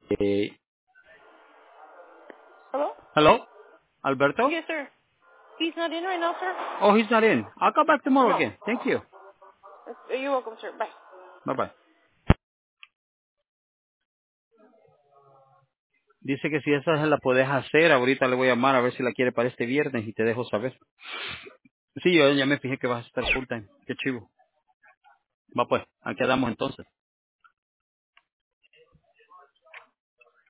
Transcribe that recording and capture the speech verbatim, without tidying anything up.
Eh, Hello? hello, Alberto? Yes, sir. He's not in right now, sir. Oh, he's not in. I'll come back tomorrow No. again. Thank you. Uh, You're welcome, sir. Bye. Bye bye. Dice que si esa se la puedes hacer, ahorita le voy a llamar a ver si la quiere para este viernes y te dejo saber. Sí, yo ya me fijé que vas a estar full time. Qué chivo. Va pues, aquí quedamos entonces.